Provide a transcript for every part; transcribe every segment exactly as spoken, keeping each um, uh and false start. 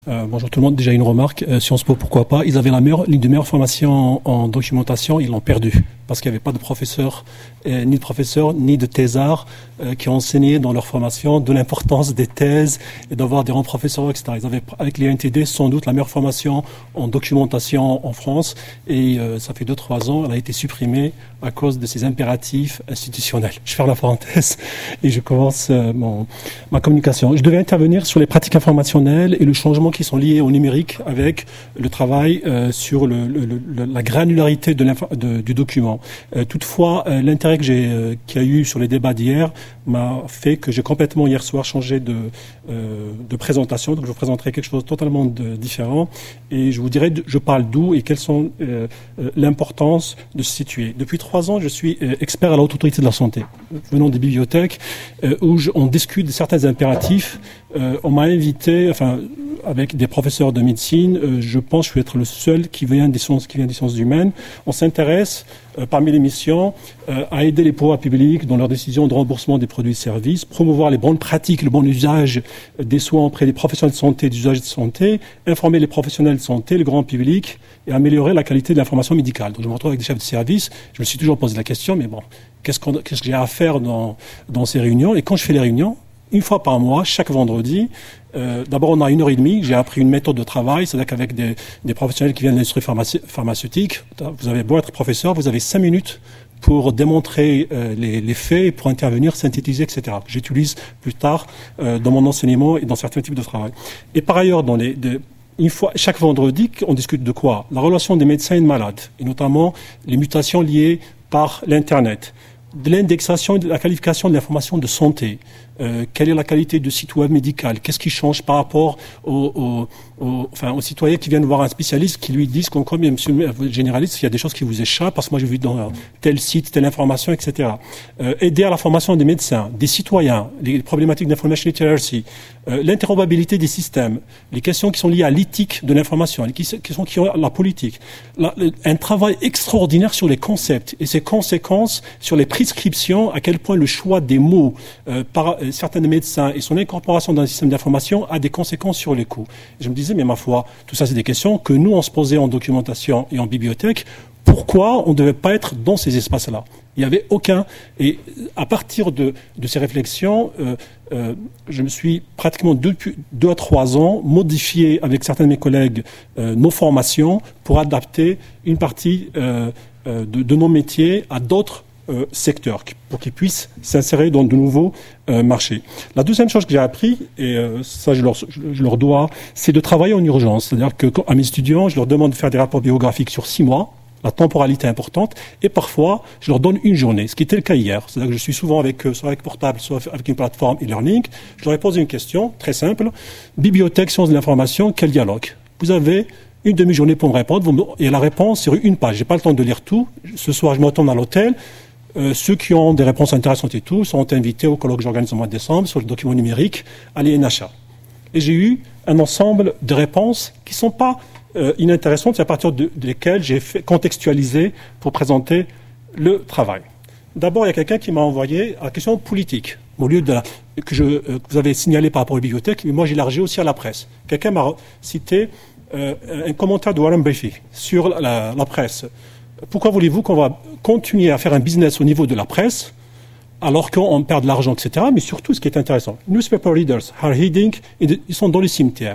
Euh, bonjour tout le monde, déjà une remarque, euh, Sciences Po pourquoi pas, ils avaient la meilleure, l'une des meilleures formations en, en documentation, ils l'ont perdue, parce qu'il n'y avait pas de professeurs, euh, ni de professeurs, ni de thésards euh, qui ont enseigné dans leur formation de l'importance des thèses et d'avoir des grands professeurs, et cetera. Ils avaient, avec l'I N T D, sans doute la meilleure formation en documentation en France, et euh, ça fait deux, trois ans, elle a été supprimée à cause de ces impératifs institutionnels. Je ferme la parenthèse et je commence euh, mon, ma communication. Je devais intervenir sur les pratiques informationnelles et le changement qui sont liés au numérique avec le travail euh, sur le, le, le, la granularité de de, du document. Euh, toutefois, euh, l'intérêt que j'ai, euh, qu'il y a eu sur les débats d'hier m'a fait que j'ai complètement hier soir changé de, euh, de présentation. Donc je vous présenterai quelque chose de totalement de, différent et je vous dirai, je parle d'où et quelles sont euh, euh, l'importance de se situer. Depuis trois ans, je suis euh, expert à la Haute Autorité de la Santé, venant des bibliothèques euh, où je, on discute de certains impératifs. Euh, on m'a invité, enfin, avec des professeurs de médecine, euh, je pense que je vais être le seul qui vient des sciences, qui vient des sciences humaines. On s'intéresse, euh, parmi les missions, euh, à aider les pouvoirs publics dans leurs décisions de remboursement des produits et services, promouvoir les bonnes pratiques, le bon usage des soins auprès des professionnels de santé, des usagers de santé, informer les professionnels de santé, le grand public, et améliorer la qualité de l'information médicale. Donc je me retrouve avec des chefs de service. Je me suis toujours posé la question, mais bon, qu'est-ce, qu'on, qu'est-ce que j'ai à faire dans, dans ces réunions? Et quand je fais les réunions, une fois par mois, chaque vendredi, euh, d'abord on a une heure et demie, j'ai appris une méthode de travail, c'est-à-dire qu'avec des, des professionnels qui viennent de l'industrie pharmacie, pharmaceutique, vous avez beau être professeur, vous avez cinq minutes pour démontrer euh, les, les faits, pour intervenir, synthétiser, et cetera. J'utilise plus tard euh, dans mon enseignement et dans certains types de travail. Et par ailleurs, dans les, de, une fois, chaque vendredi, on discute de quoi? La relation des médecins et des malades, et notamment les mutations liées par l'Internet, de l'indexation et de la qualification de l'information de santé. Euh, quelle est la qualité du site web médical? Qu'est-ce qui change par rapport aux, aux, aux, enfin, aux citoyens qui viennent voir un spécialiste qui lui disent qu'on, comme monsieur le généraliste, il y a des choses qui vous échappent parce que moi j'ai vu dans tel site, telle information, et cetera. Euh, aider à la formation des médecins, des citoyens, les problématiques d'information literacy, euh, l'interopérabilité des systèmes, les questions qui sont liées à l'éthique de l'information, les questions qui ont la politique. La, un travail extraordinaire sur les concepts et ses conséquences sur les prescriptions, à quel point le choix des mots euh, par certains médecins et son incorporation dans un système d'information a des conséquences sur les coûts. Je me disais, mais ma foi, tout ça c'est des questions que nous on se posait en documentation et en bibliothèque. Pourquoi on ne devait pas être dans ces espaces-là? Il n'y avait aucun. Et à partir de, de ces réflexions, euh, euh, je me suis pratiquement depuis deux à trois ans modifié avec certains de mes collègues euh, nos formations pour adapter une partie euh, euh, de, de nos métiers à d'autres Euh, secteurs pour qu'ils puissent s'insérer dans de nouveaux euh, marchés. La deuxième chose que j'ai appris, et euh, ça je leur, je, je leur dois, c'est de travailler en urgence. C'est-à-dire que quand, à mes étudiants, je leur demande de faire des rapports biographiques sur six mois, la temporalité est importante, et parfois je leur donne une journée, ce qui était le cas hier. C'est-à-dire que je suis souvent avec eux, soit avec portable, soit avec une plateforme e-learning. Je leur ai posé une question très simple. Bibliothèque, sciences de l'information, quel dialogue? Vous avez une demi-journée pour me répondre, vous me, et la réponse c'est une page. J'ai pas le temps de lire tout. Ce soir, je me retourne à l'hôtel. Euh, ceux qui ont des réponses intéressantes et tout sont invités au colloque que j'organise au mois de décembre sur le document numérique à l'I N H A. Et j'ai eu un ensemble de réponses qui ne sont pas euh, inintéressantes, c'est à partir de, de lesquelles j'ai fait contextualiser pour présenter le travail. D'abord, il y a quelqu'un qui m'a envoyé la question politique, au lieu de la, que, je, euh, que vous avez signalé par rapport aux bibliothèques, mais moi j'ai élargi aussi à la presse. Quelqu'un m'a cité euh, un commentaire de Warren Buffett sur la, la presse. Pourquoi voulez-vous qu'on va continuer à faire un business au niveau de la presse alors qu'on perd de l'argent, et cetera. Mais surtout, ce qui est intéressant, newspaper readers are heading, ils sont dans les cimetières.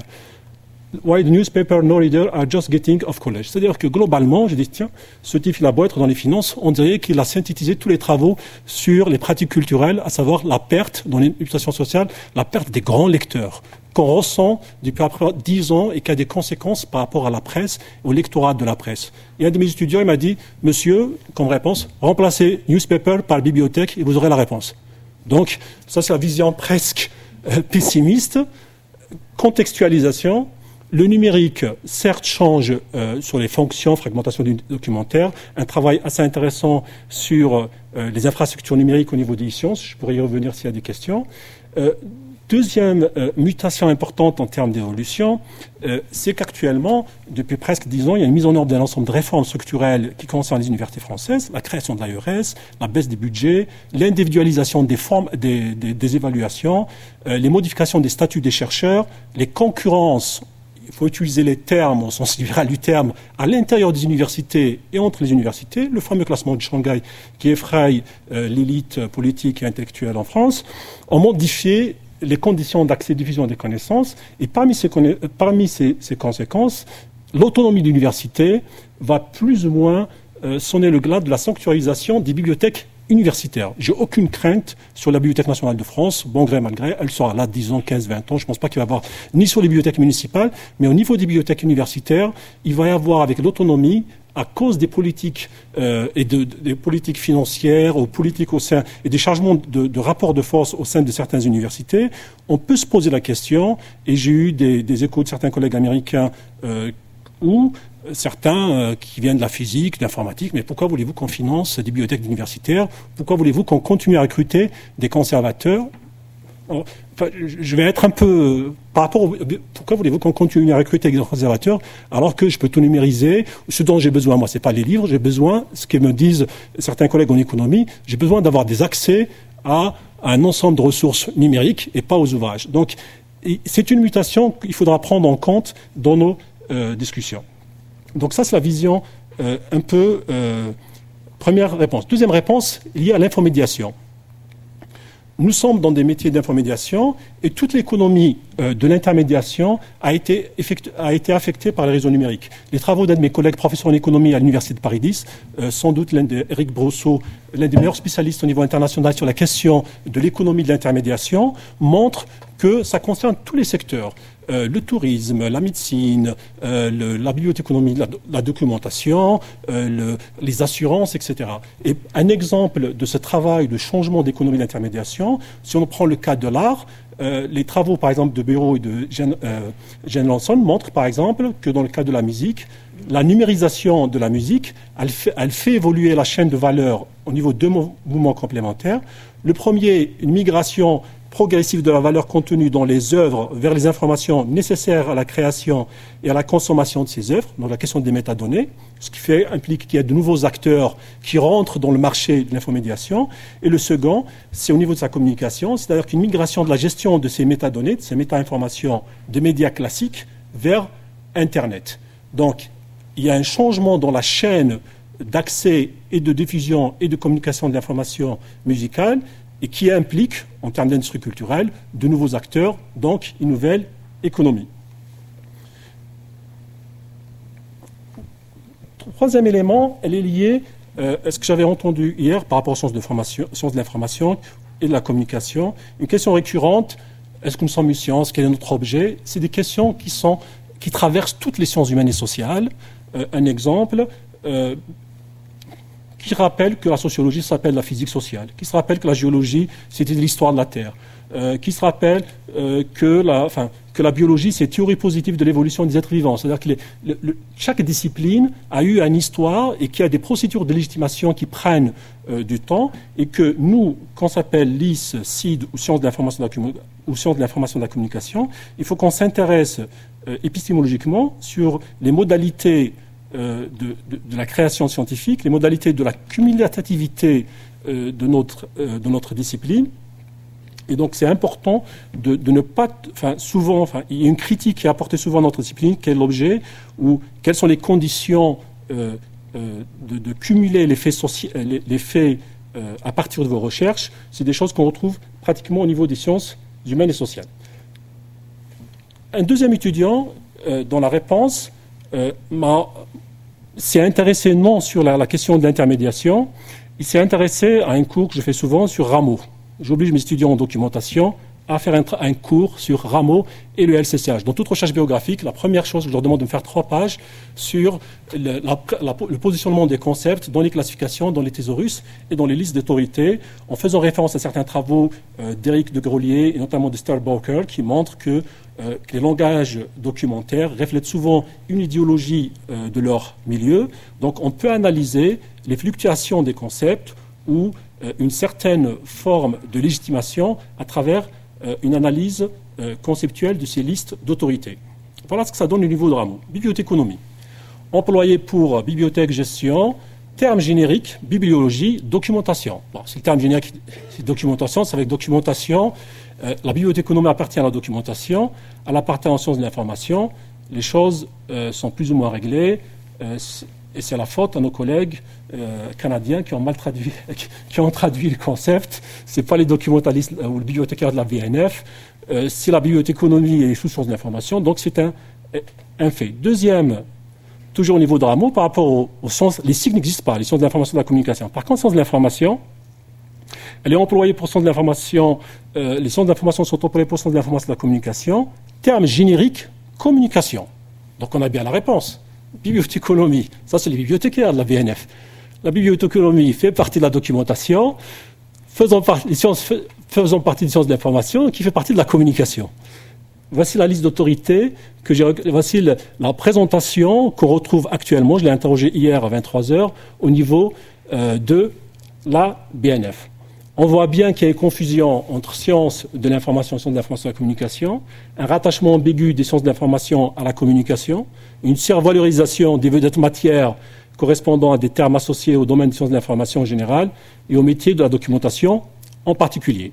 Why the newspaper no readers are just getting off college. C'est-à-dire que globalement, je dis, tiens, ce type, il a beau être dans les finances, on dirait qu'il a synthétisé tous les travaux sur les pratiques culturelles, à savoir la perte, dans l'éducation sociale, la perte des grands lecteurs qu'on ressent depuis après dix ans et qui a des conséquences par rapport à la presse, au lectorat de la presse. Et un de mes étudiants, il m'a dit, monsieur, comme réponse, remplacez newspaper par bibliothèque et vous aurez la réponse. Donc, ça c'est la vision presque euh, pessimiste. Contextualisation. Le numérique, certes, change euh, sur les fonctions, fragmentation du documentaire, un travail assez intéressant sur euh, les infrastructures numériques au niveau des sciences. Je pourrais y revenir s'il y a des questions. Euh, Deuxième euh, mutation importante en termes d'évolution, euh, c'est qu'actuellement, depuis presque dix ans, il y a une mise en œuvre d'un ensemble de réformes structurelles qui concernent les universités françaises, la création de l'A E R S, la baisse des budgets, l'individualisation des formes, des, des, des évaluations, euh, les modifications des statuts des chercheurs, les concurrences faut utiliser les termes au sens libéral du terme à l'intérieur des universités et entre les universités. Le fameux classement de Shanghai qui effraie euh, l'élite politique et intellectuelle en France ont modifié les conditions d'accès et de diffusion des connaissances. Et parmi ces, conna- parmi ces, ces conséquences, l'autonomie de l'université va plus ou moins euh, sonner le glas de la sanctuarisation des bibliothèques universitaire. J'ai aucune crainte sur la Bibliothèque nationale de France, bon gré mal gré, elle sera là dix ans, quinze, vingt ans. Je ne pense pas qu'il va y avoir, ni sur les bibliothèques municipales, mais au niveau des bibliothèques universitaires, il va y avoir avec l'autonomie, à cause des politiques euh, et de, de, des politiques financières, aux politiques au sein et des changements de, de rapports de force au sein de certaines universités, on peut se poser la question, et j'ai eu des, des échos de certains collègues américains euh, où certains euh, qui viennent de la physique, de l'informatique, mais pourquoi voulez-vous qu'on finance des bibliothèques universitaires? Pourquoi voulez-vous qu'on continue à recruter des conservateurs? Enfin, je vais être un peu par rapport au, pourquoi voulez-vous qu'on continue à recruter des conservateurs alors que je peux tout numériser? Ce dont j'ai besoin, moi, c'est pas les livres, j'ai besoin, ce que me disent certains collègues en économie, j'ai besoin d'avoir des accès à, à un ensemble de ressources numériques et pas aux ouvrages. Donc, c'est une mutation qu'il faudra prendre en compte dans nos euh, discussions. Donc ça, c'est la vision euh, un peu... Euh, première réponse. Deuxième réponse, liée à l'infomédiation. Nous sommes dans des métiers d'infomédiation et toute l'économie euh, de l'intermédiation a été, effectu- a été affectée par les réseaux numériques. Les travaux d'un de mes collègues professeurs en économie à l'Université de Paris dix, euh, sans doute l'un d'Éric Brosseau, l'un des meilleurs spécialistes au niveau international sur la question de l'économie de l'intermédiation, montrent que ça concerne tous les secteurs. Euh, le tourisme, la médecine, euh, le, la bibliothéconomie, la, la documentation, euh, le, les assurances, et cetera. Et un exemple de ce travail de changement d'économie d'intermédiation, si on prend le cas de l'art, euh, les travaux, par exemple, de Bureau et de Jane, euh, Jane Lanson montrent, par exemple, que dans le cas de la musique, la numérisation de la musique, elle fait, elle fait évoluer la chaîne de valeur au niveau de deux mouvements complémentaires. Le premier, une migration progressive de la valeur contenue dans les œuvres vers les informations nécessaires à la création et à la consommation de ces œuvres, donc la question des métadonnées, ce qui fait, implique qu'il y a de nouveaux acteurs qui rentrent dans le marché de l'infomédiation. Et le second, c'est au niveau de sa communication, c'est-à-dire qu'une migration de la gestion de ces métadonnées, de ces méta-informations de médias classiques vers Internet. Donc, il y a un changement dans la chaîne d'accès et de diffusion et de communication de l'information musicale et qui implique, en termes d'industrie culturelle, de nouveaux acteurs, donc une nouvelle économie. Troisième élément, elle est liée euh, à ce que j'avais entendu hier par rapport aux sciences de, sciences de l'information et de la communication. Une question récurrente, est-ce que nous sommes une science? Quel est notre objet? C'est des questions qui, sont, qui traversent toutes les sciences humaines et sociales. Euh, un exemple... Euh, qui rappelle que la sociologie s'appelle la physique sociale, qui se rappelle que la géologie, c'était l'histoire de la Terre, euh, qui se rappelle euh, que, la, enfin, que la biologie, c'est théorie positive de l'évolution des êtres vivants. C'est-à-dire que les, le, le, chaque discipline a eu une histoire et qui a des procédures de légitimation qui prennent euh, du temps et que nous, qu'on s'appelle L I S, C I D ou sciences de l'information de la, ou sciences de l'information de la communication, il faut qu'on s'intéresse euh, épistémologiquement sur les modalités Euh, de, de, de la création scientifique, les modalités de la cumulativité euh, de, notre, euh, de notre discipline. Et donc c'est important de, de ne pas... Enfin, souvent, enfin, il y a une critique qui est apportée souvent à notre discipline, quel est l'objet, ou quelles sont les conditions euh, euh, de, de cumuler les faits, soci... les, les faits euh, à partir de vos recherches. C'est des choses qu'on retrouve pratiquement au niveau des sciences humaines et sociales. Un deuxième étudiant, euh, dans la réponse, euh, m'a... s'est intéressé non sur la, la question de l'intermédiation, il s'est intéressé à un cours que je fais souvent sur Rameau. J'oblige mes étudiants en documentation à faire un, un cours sur Rameau et le L C C H. Dans toute recherche biographique, la première chose que je leur demande de me faire trois pages sur le, la, la, le positionnement des concepts dans les classifications, dans les thésaurus et dans les listes d'autorités, en faisant référence à certains travaux euh, d'Éric de Grelier et notamment de Starbucker qui montrent que Euh, que les langages documentaires reflètent souvent une idéologie euh, de leur milieu. Donc on peut analyser les fluctuations des concepts ou euh, une certaine forme de légitimation à travers euh, une analyse euh, conceptuelle de ces listes d'autorités. Voilà ce que ça donne au niveau de Rameau. Bibliothéconomie. Employé pour bibliothèque, gestion, terme générique, bibliologie, documentation. Bon, c'est le terme générique, c'est documentation, c'est avec documentation. Euh, la bibliothéconomie appartient à la documentation, elle appartient aux sciences de l'information, les choses euh, sont plus ou moins réglées. Euh, et c'est la faute à nos collègues euh, canadiens qui ont mal traduit, qui ont traduit le concept. C'est pas les documentalistes euh, ou le bibliothécaire de la B N F. Euh, c'est la bibliothéconomie et les sous-sources d'information. Donc c'est un, un fait. Deuxième, toujours au niveau de Rameau, par rapport au, au sens, les signes n'existent pas, les sciences de l'information et de la communication. Par contre, le sens de l'information, elle est employée pour le sens de l'information, euh, les sciences de l'information sont employées pour le sens de l'information et de la communication. Terme générique, communication. Donc on a bien la réponse. Bibliothéconomie, ça c'est les bibliothécaires de la B N F. La bibliothéconomie fait partie de la documentation, faisant, par, les sciences, faisant partie des sciences de l'information, qui fait partie de la communication. Voici la liste d'autorités que j'ai. Voici le, la présentation qu'on retrouve actuellement. Je l'ai interrogé hier à vingt-trois heures au niveau euh, de la B N F. On voit bien qu'il y a une confusion entre sciences de l'information et sciences de l'information et de la communication, un rattachement ambigu des sciences de l'information à la communication, une survalorisation des vedettes matières correspondant à des termes associés au domaine des sciences de l'information en général et au métier de la documentation en particulier.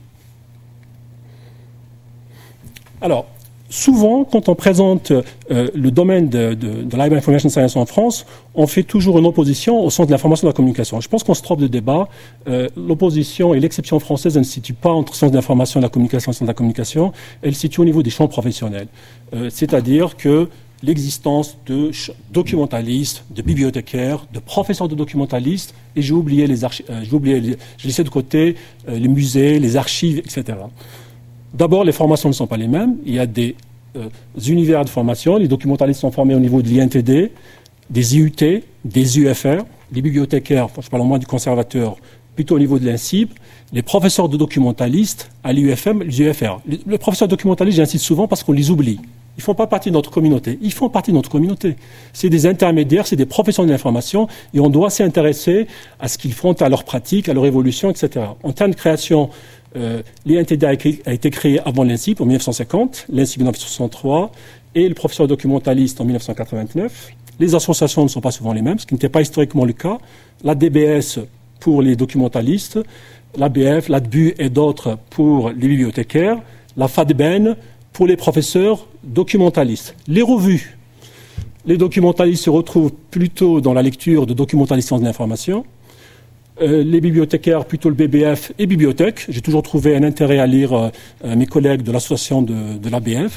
Alors, souvent, quand on présente euh, le domaine de, de, de Library Information Science en France, on fait toujours une opposition au sens de l'information et de la communication. Je pense qu'on se trompe de débat. Euh, l'opposition et l'exception française ne se situent pas entre sciences de l'information et de la communication et sciences de la communication. Elle se situe au niveau des champs professionnels. Euh, c'est-à-dire que l'existence de documentalistes, de bibliothécaires, de professeurs de documentalistes, et j'ai oublié les archives, euh, j'ai oublié, les, j'ai laissé de côté euh, les musées, les archives, et cetera. D'abord, les formations ne sont pas les mêmes. Il y a des euh, univers de formation. Les documentalistes sont formés au niveau de l'I N T D, des I U T, des U F R. Les bibliothécaires, je parle au moins du conservateur, plutôt au niveau de l'I N S I B. Les professeurs de documentalistes à l'U F M, l'U F R. Les, les professeurs de documentalistes, j'insiste souvent parce qu'on les oublie. Ils ne font pas partie de notre communauté. Ils font partie de notre communauté. C'est des intermédiaires, c'est des professionnels de l'information et on doit s'intéresser à ce qu'ils font, à leur pratique, à leur évolution, et cetera. En termes de création, euh, l'I N T D a, a été créé avant l'I N S I B en mille neuf cent cinquante, l'I N S I B en mille neuf cent soixante-trois et le professeur documentaliste en mille neuf cent quatre-vingt-neuf. Les associations ne sont pas souvent les mêmes, ce qui n'était pas historiquement le cas. La D B S pour les documentalistes, l'A B F, l'A D B U et d'autres pour les bibliothécaires, la F A D B E N pour les professeurs documentalistes. Les revues, les documentalistes se retrouvent plutôt dans la lecture de documentalistes sciences de l'information. Euh, les bibliothécaires, plutôt le B B F et bibliothèque. J'ai toujours trouvé un intérêt à lire euh, mes collègues de l'association de, de l'A B F.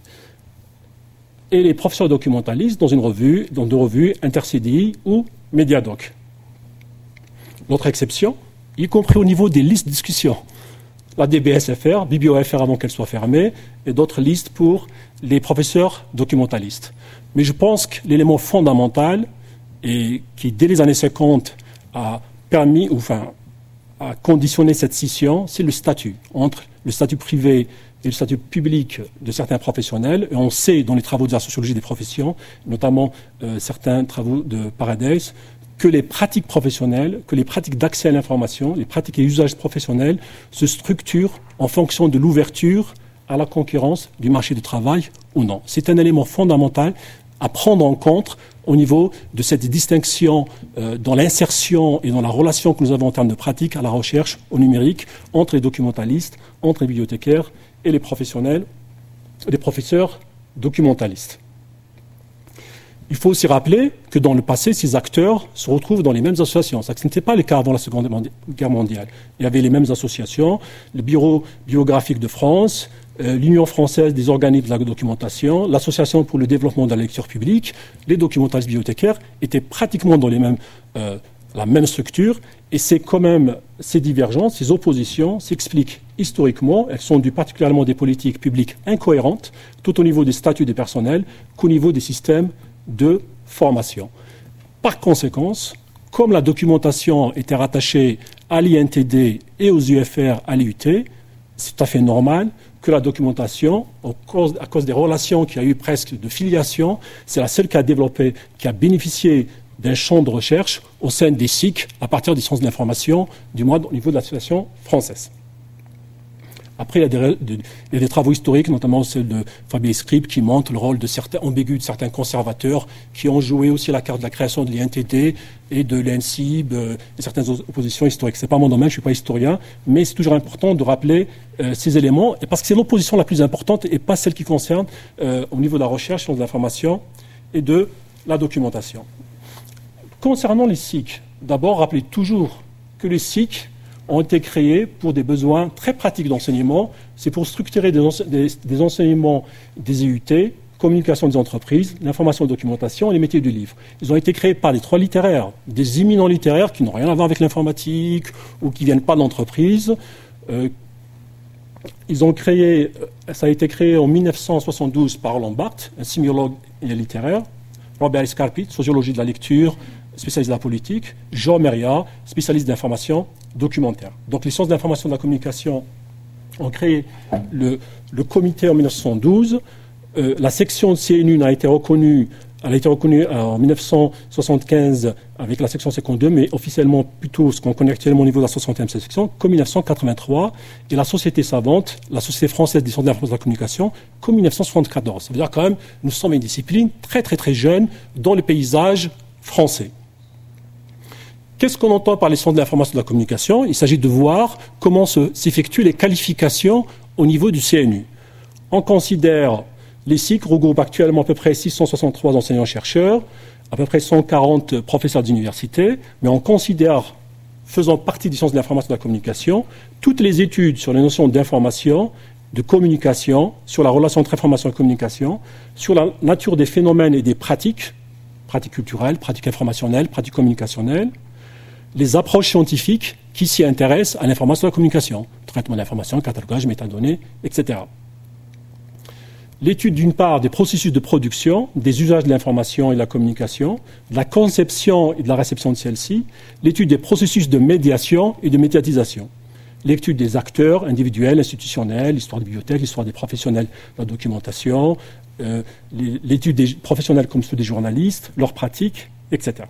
Et les professeurs documentalistes dans une revue, dans deux revues, Intercidi ou Mediadoc. L'autre exception, y compris au niveau des listes de discussion. La D B S F R, BiblioFR avant qu'elle soit fermée, et d'autres listes pour les professeurs documentalistes. Mais je pense que l'élément fondamental, et qui dès les années cinquante a permis, ou enfin, a conditionné cette scission, c'est le statut, entre le statut privé et le statut public de certains professionnels. Et on sait dans les travaux de la sociologie des professions, notamment euh, certains travaux de Paradise, que les pratiques professionnelles, que les pratiques d'accès à l'information, les pratiques et usages professionnels se structurent en fonction de l'ouverture à la concurrence du marché du travail ou non. C'est un élément fondamental à prendre en compte au niveau de cette distinction euh, dans l'insertion et dans la relation que nous avons en termes de pratique à la recherche au numérique entre les documentalistes, entre les bibliothécaires et les professionnels, les professeurs documentalistes. Il faut aussi rappeler que dans le passé, ces acteurs se retrouvent dans les mêmes associations. Ce n'était pas le cas avant la Seconde Guerre mondiale. Il y avait les mêmes associations, le Bureau biographique de France, euh, l'Union française des organismes de la documentation, l'Association pour le développement de la lecture publique, les documentalistes bibliothécaires étaient pratiquement dans les mêmes, euh, la même structure. Et c'est quand même ces divergences, ces oppositions s'expliquent historiquement. Elles sont dues particulièrement des politiques publiques incohérentes, tout au niveau des statuts des personnels qu'au niveau des systèmes de formation. Par conséquent, comme la documentation était rattachée à l'I N T D et aux U F R à l'I U T, c'est tout à fait normal que la documentation, à cause, à cause des relations qu'il y a eu presque de filiation, c'est la seule qui a développé, qui a bénéficié d'un champ de recherche au sein des S I C à partir des sciences de l'information, du moins au niveau de la situation française. Après, il y, a des, de, il y a des travaux historiques, notamment ceux de Fabien Scribe, qui montrent le rôle de certains ambigus, de certains conservateurs, qui ont joué aussi la carte de la création de l'I N T T et de l'E N S I B euh, et certaines oppositions historiques. C'est pas mon domaine, je suis pas historien, mais c'est toujours important de rappeler euh, ces éléments, et parce que c'est l'opposition la plus importante et pas celle qui concerne euh, au niveau de la recherche, de l'information et de la documentation. Concernant les S I C, d'abord, rappelez toujours que les S I C ont été créés pour des besoins très pratiques d'enseignement. C'est pour structurer des, ense- des, des enseignements des I U T, communication des entreprises, l'information et la documentation et les métiers du livre. Ils ont été créés par les trois littéraires, des éminents littéraires qui n'ont rien à voir avec l'informatique ou qui ne viennent pas de l'entreprise. Euh, ils ont créé, ça a été créé en mille neuf cent soixante-douze par Roland Barthes, un sémiologue et littéraire, Robert Scarpit, sociologie de la lecture, spécialiste de la politique, Jean Meria, spécialiste d'information documentaire. Donc les sciences de l'information et de la communication ont créé le, le comité en mille neuf cent soixante-douze. Euh, la section de C N U a été reconnue, elle a été reconnue en mille neuf cent soixante-quinze avec la section cinquante-deux, mais officiellement plutôt ce qu'on connaît actuellement au niveau de la soixantième section, comme mille neuf cent quatre-vingt-trois, et la Société savante, la Société française des sciences de l'information et de la communication, comme mille neuf cent soixante-quatorze. Ça veut dire quand même, nous sommes une discipline très très très jeune dans le paysage français. Qu'est-ce qu'on entend par les sciences de l'information et de la communication? Il s'agit de voir comment se, s'effectuent les qualifications au niveau du C N U. On considère les S I C regroupent actuellement à peu près six cent soixante-trois enseignants-chercheurs, à peu près cent quarante professeurs d'université, mais on considère, faisant partie des sciences de l'information et de la communication, toutes les études sur les notions d'information, de communication, sur la relation entre information et communication, sur la nature des phénomènes et des pratiques, pratiques culturelles, pratiques informationnelles, pratiques communicationnelles, les approches scientifiques qui s'y intéressent à l'information et à la communication, traitement d'information, catalogage, métadonnées, et cetera. L'étude d'une part des processus de production, des usages de l'information et de la communication, de la conception et de la réception de celle-ci, l'étude des processus de médiation et de médiatisation, l'étude des acteurs individuels, institutionnels, l'histoire des bibliothèques, l'histoire des professionnels de la documentation, euh, l'étude des professionnels comme ceux des journalistes, leurs pratiques, et cetera.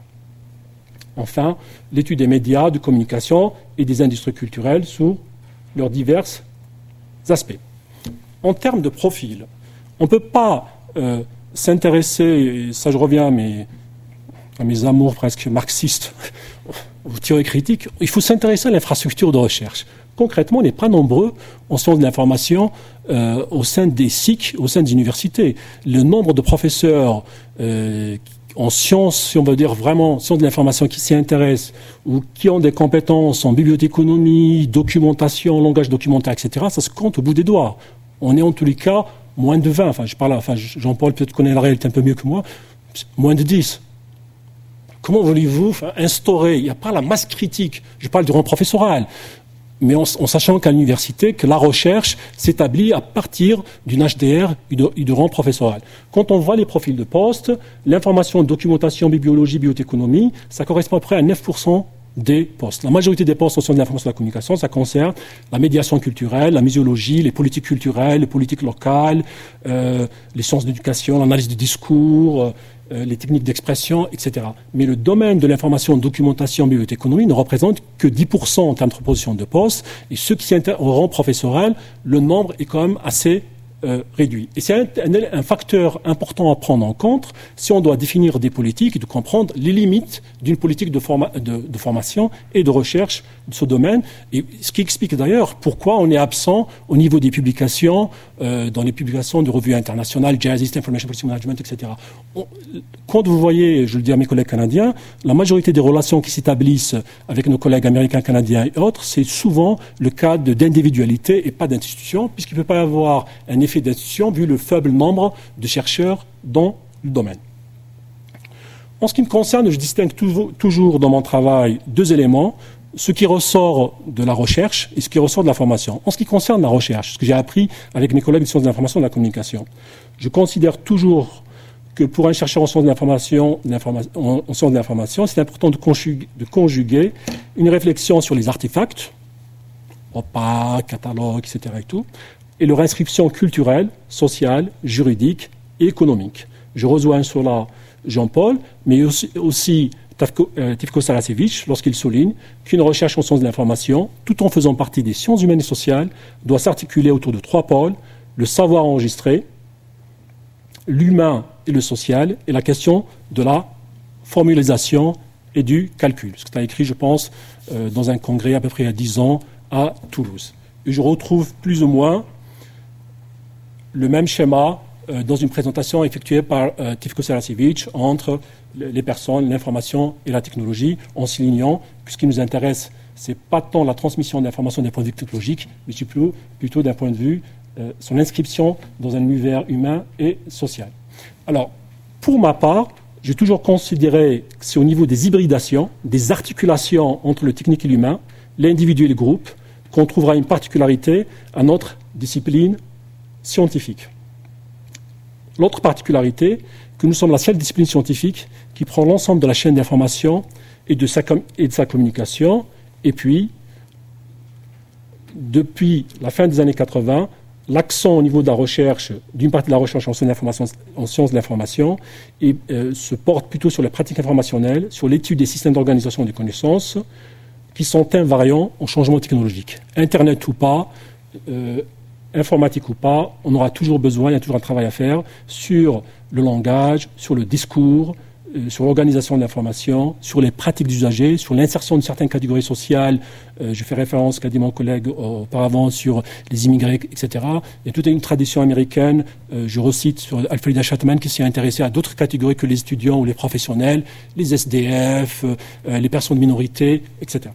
Enfin, l'étude des médias, de communication et des industries culturelles sous leurs divers aspects. En termes de profil, on ne peut pas euh, s'intéresser, et ça je reviens à mes, à mes amours presque marxistes, aux théories critiques, il faut s'intéresser à l'infrastructure de recherche. Concrètement, on n'est pas nombreux en sciences de l'information euh, au sein des S I C, au sein des universités. Le nombre de professeurs euh, en sciences, si on veut dire vraiment sciences de l'information qui s'y intéressent ou qui ont des compétences en bibliothéconomie, documentation, langage documentaire, et cetera, ça se compte au bout des doigts. On est en tous les cas moins de vingt. Enfin, je parle, enfin, Jean-Paul peut-être connaît la réalité un peu mieux que moi. Moins de dix. Comment voulez-vous enfin, instaurer, il n'y a pas la masse critique, je parle du rang professoral, mais en, en sachant qu'à l'université, que la recherche s'établit à partir d'une H D R et, et du rang professoral. Quand on voit les profils de poste, l'information, documentation, bibliologie, biothéconomie, ça correspond à peu près à neuf pour cent des postes. La majorité des postes en sciences de l'information et de la communication, ça concerne la médiation culturelle, la muséologie, les politiques culturelles, les politiques locales, euh, les sciences d'éducation, l'analyse du discours, euh, les techniques d'expression, et cetera. Mais le domaine de l'information, documentation, biothéconomie ne représente que dix pour cent en termes de proposition de postes. Et ceux qui sont au rang professoral, le nombre est quand même assez euh, réduit. Et c'est un, un, un facteur important à prendre en compte si on doit définir des politiques et de comprendre les limites d'une politique de, forma, de, de formation et de recherche de ce domaine. Et ce qui explique d'ailleurs pourquoi on est absent au niveau des publications, euh, dans les publications de revues internationales, Jazzist, Information Policy Management, et cetera. On, quand vous voyez, je le dis à mes collègues canadiens, la majorité des relations qui s'établissent avec nos collègues américains, canadiens et autres, c'est souvent le cadre d'individualité et pas d'institution, puisqu'il ne peut pas y avoir un effet d'institution vu le faible nombre de chercheurs dans le domaine. En ce qui me concerne, je distingue toujours dans mon travail deux éléments, ce qui ressort de la recherche et ce qui ressort de la formation. En ce qui concerne la recherche, ce que j'ai appris avec mes collègues des sciences de l'information et de la communication, je considère toujours que pour un chercheur en sciences de l'information, en, en sciences de l'information, c'est important de conjuguer, de conjuguer une réflexion sur les artefacts, repas, catalogues, et cetera et tout, et leur inscription culturelle, sociale, juridique et économique. Je rejoins sur là Jean-Paul, mais aussi, aussi Tivko Saracevic lorsqu'il souligne qu'une recherche en sciences de l'information, tout en faisant partie des sciences humaines et sociales, doit s'articuler autour de trois pôles, le savoir enregistré, l'humain et le social, et la question de la formalisation et du calcul. Ce que tu as écrit, je pense, euh, dans un congrès à peu près il y a dix ans à Toulouse. Et je retrouve plus ou moins le même schéma euh, dans une présentation effectuée par euh, Tivko Saracevic entre les personnes, l'information et la technologie, en soulignant que ce qui nous intéresse, ce n'est pas tant la transmission d'informations d'un point de vue technologique, mais plutôt, plutôt d'un point de vue euh, son inscription dans un univers humain et social. Alors, pour ma part, j'ai toujours considéré que c'est au niveau des hybridations, des articulations entre le technique et l'humain, l'individu et le groupe, qu'on trouvera une particularité à notre discipline scientifique. L'autre particularité, que nous sommes la seule discipline scientifique qui prend l'ensemble de la chaîne d'information et de sa, com- et de sa communication, et puis, depuis la fin des années quatre-vingts, l'accent au niveau de la recherche, d'une partie de la recherche en sciences de l'information, et, euh, se porte plutôt sur les pratiques informationnelles, sur l'étude des systèmes d'organisation des connaissances, qui sont invariants au changement technologique. Internet ou pas, euh, informatique ou pas, on aura toujours besoin, il y a toujours un travail à faire sur le langage, sur le discours, euh, sur l'organisation de l'information, sur les pratiques d'usagers, sur l'insertion de certaines catégories sociales. Euh, je fais référence, qu'a dit mon collègue auparavant, sur les immigrés, et cetera. Il y a toute une tradition américaine, euh, je recite sur Alfreda Chapman, qui s'est intéressée à d'autres catégories que les étudiants ou les professionnels, les S D F, euh, les personnes de minorité, et cetera.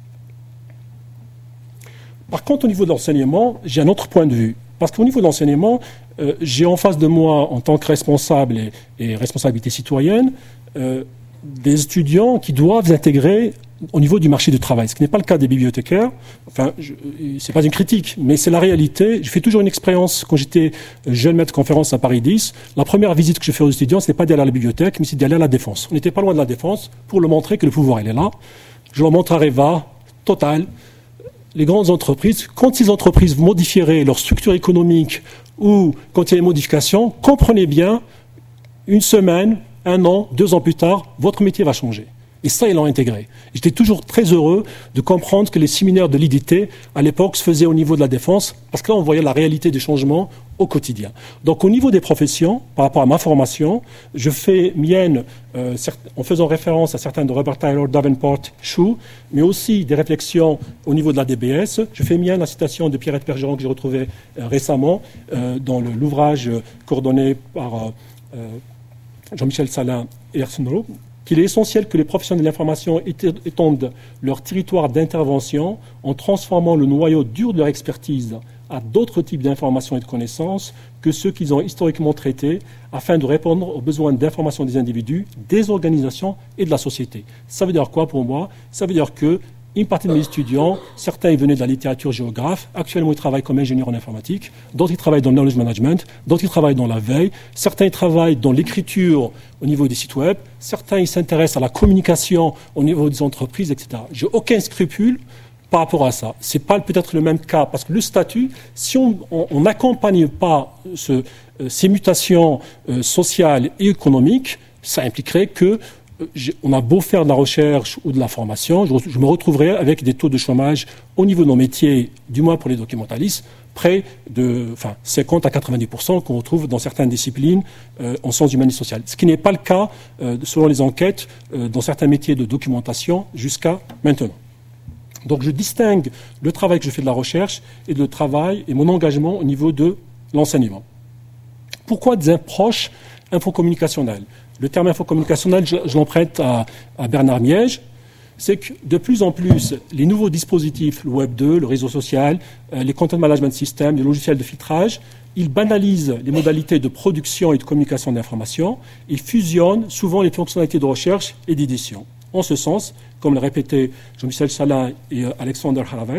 Par contre, au niveau de l'enseignement, j'ai un autre point de vue. Parce qu'au niveau de l'enseignement, euh, j'ai en face de moi, en tant que responsable et, et responsabilité citoyenne, euh, des étudiants qui doivent intégrer au niveau du marché du travail, ce qui n'est pas le cas des bibliothécaires. Enfin, ce n'est pas une critique, mais c'est la réalité. Je fais toujours une expérience, quand j'étais jeune maître de conférence à Paris dix, la première visite que je fais aux étudiants, ce n'est pas d'aller à la bibliothèque, mais c'est d'aller à la Défense. On n'était pas loin de la Défense pour leur montrer que le pouvoir, il est là. Je leur montre Areva, Total, les grandes entreprises. Quand ces entreprises modifieraient leur structure économique ou quand il y a des modifications, comprenez bien, une semaine, un an, deux ans plus tard, votre métier va changer. Et ça, ils l'ont intégré. J'étais toujours très heureux de comprendre que les séminaires de l'I D T, à l'époque, se faisaient au niveau de la défense, parce que là, on voyait la réalité des changements au quotidien. Donc, au niveau des professions, par rapport à ma formation, je fais mienne, euh, en faisant référence à certains de Robert Taylor, Davenport, Chou, mais aussi des réflexions au niveau de la D B S. Je fais mienne la citation de Pierrette Pergeron que j'ai retrouvée euh, récemment euh, dans le, l'ouvrage euh, coordonné par euh, Jean-Michel Salin et Ersenro, qu'il est essentiel que les professionnels de l'information étendent leur territoire d'intervention en transformant le noyau dur de leur expertise à d'autres types d'informations et de connaissances que ceux qu'ils ont historiquement traités, afin de répondre aux besoins d'information des individus, des organisations et de la société. Ça veut dire quoi pour moi? Ça veut dire que une partie de mes étudiants, certains ils venaient de la littérature géographe, actuellement ils travaillent comme ingénieurs en informatique, d'autres ils travaillent dans le knowledge management, d'autres ils travaillent dans la veille, certains ils travaillent dans l'écriture au niveau des sites web, certains ils s'intéressent à la communication au niveau des entreprises, et cetera. J'ai aucun scrupule par rapport à ça. C'est pas peut-être le même cas, parce que le statut, si on n'accompagne pas ce, euh, ces mutations euh, sociales et économiques, ça impliquerait que on a beau faire de la recherche ou de la formation, je, je me retrouverai avec des taux de chômage au niveau de nos métiers, du moins pour les documentalistes, près de enfin, cinquante à quatre-vingt-dix pour cent qu'on retrouve dans certaines disciplines euh, en sciences humaines et sociales. Ce qui n'est pas le cas, euh, selon les enquêtes, euh, dans certains métiers de documentation jusqu'à maintenant. Donc je distingue le travail que je fais de la recherche et le travail et mon engagement au niveau de l'enseignement. Pourquoi des approches infocommunicationnelles? Le terme infocommunicationnel, je, je l'emprunte à, à Bernard Miège. C'est que de plus en plus, les nouveaux dispositifs, le Web deux, le réseau social, euh, les content management systems, les logiciels de filtrage, ils banalisent les modalités de production et de communication d'informations et fusionnent souvent les fonctionnalités de recherche et d'édition. En ce sens, comme le répétaient Jean-Michel Salin et euh, Alexander Haravet,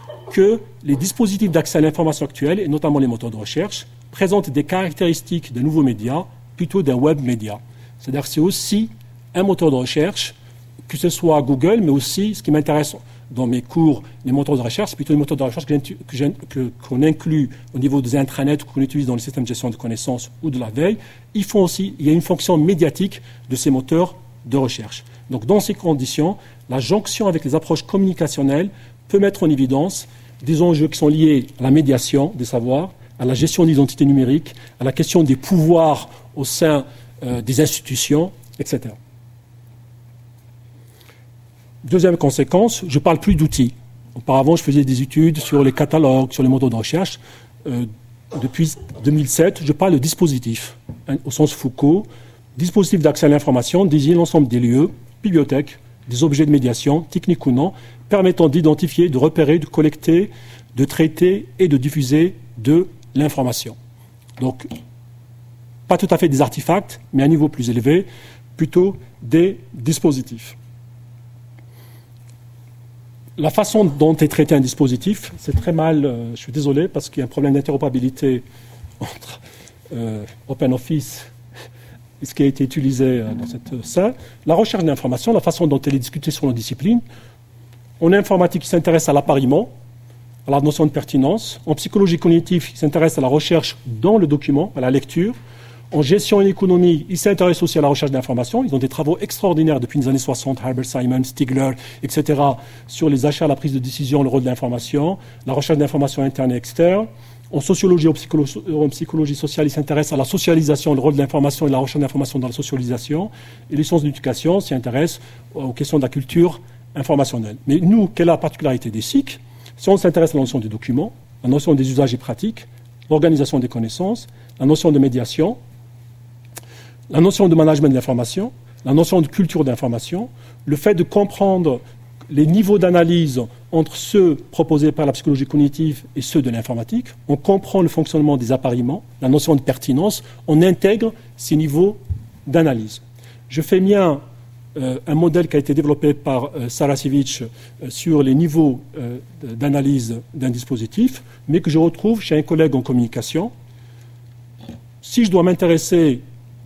que les dispositifs d'accès à l'information actuels, et notamment les moteurs de recherche, présentent des caractéristiques de nouveaux médias plutôt d'un web média. C'est-à-dire que c'est aussi un moteur de recherche, que ce soit Google, mais aussi, ce qui m'intéresse dans mes cours, les moteurs de recherche, c'est plutôt les moteurs de recherche que, que, qu'on inclut au niveau des intranets, qu'on utilise dans le système de gestion de connaissances ou de la veille. Ils font aussi, il y a une fonction médiatique de ces moteurs de recherche. Donc dans ces conditions, la jonction avec les approches communicationnelles peut mettre en évidence des enjeux qui sont liés à la médiation des savoirs, à la gestion de l'identité numérique, à la question des pouvoirs au sein euh, des institutions, et cetera. Deuxième conséquence, je ne parle plus d'outils. Auparavant, je faisais des études sur les catalogues, sur les moteurs de recherche. Euh, depuis deux mille sept, je parle de dispositifs, hein, au sens Foucault. Dispositif d'accès à l'information désigne l'ensemble des lieux, bibliothèques, des objets de médiation, techniques ou non, permettant d'identifier, de repérer, de collecter, de traiter et de diffuser de l'information. Donc, pas tout à fait des artefacts, mais à un niveau plus élevé, plutôt des dispositifs. La façon dont est traité un dispositif, c'est très mal, euh, je suis désolé, parce qu'il y a un problème d'interopérabilité entre euh, OpenOffice et ce qui a été utilisé euh, dans cette salle. La recherche d'information, la façon dont elle est discutée sur nos disciplines. En informatique, qui s'intéresse à l'appariement, à la notion de pertinence. En psychologie cognitive, qui s'intéresse à la recherche dans le document, à la lecture. En gestion et économie, ils s'intéressent aussi à la recherche d'informations. Ils ont des travaux extraordinaires depuis les années soixante, Herbert Simon, Stigler, et cetera, sur les achats, la prise de décision, le rôle de l'information, la recherche d'informations interne et externe. En sociologie ou psychologie, en psychologie sociale, ils s'intéressent à la socialisation, le rôle de l'information et la recherche d'informations dans la socialisation. Et les sciences de l'éducation s'y intéressent aux questions de la culture informationnelle. Mais nous, quelle est la particularité des S I C? Si on s'intéresse à la notion des documents, la notion des usages et pratiques, l'organisation des connaissances, la notion de médiation, la notion de management de l'information, la notion de culture d'information, le fait de comprendre les niveaux d'analyse entre ceux proposés par la psychologie cognitive et ceux de l'informatique, on comprend le fonctionnement des appariements, la notion de pertinence, on intègre ces niveaux d'analyse. Je fais mien euh, un modèle qui a été développé par euh, Sarasiewicz euh, sur les niveaux euh, d'analyse d'un dispositif, mais que je retrouve chez un collègue en communication. Si je dois m'intéresser